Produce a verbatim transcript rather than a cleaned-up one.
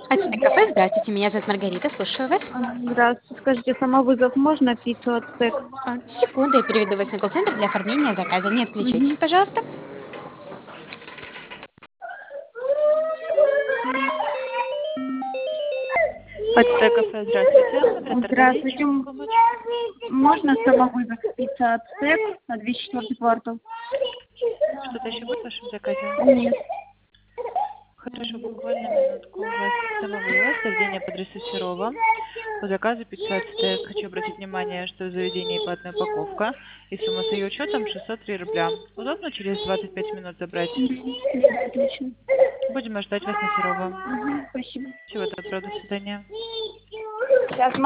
Ацтек кафе, здравствуйте, меня зовут Маргарита, слушаю вас. А, Здравствуйте. Скажите, самовызов можно пиццу ацтек? А, Секунду, я переведу вас на колл-центр для оформления заказа. Не отключайтесь, Мгм. пожалуйста. Ацтек кафе, здравствуйте. Оператор говорит, Здравствуйте. чем могу М, помочь? Можно самовызов пицца ацтек на двести четвёртый квартал? Что-то еще будет в вашем заказе? Нет. Хорошо, буквально минутку. У вас самовывоз, заведение по адресу Серова. По заказу пицца Ацтек. Хочу обратить внимание, что в заведении платная упаковка. И сумма с ее учетом шестьсот три рубля. Удобно через двадцать пять минут забрать? Мгм. Да, отлично. Будем ждать вас на Серова. Мгм. Спасибо. Всего доброго, до свидания. Сейчас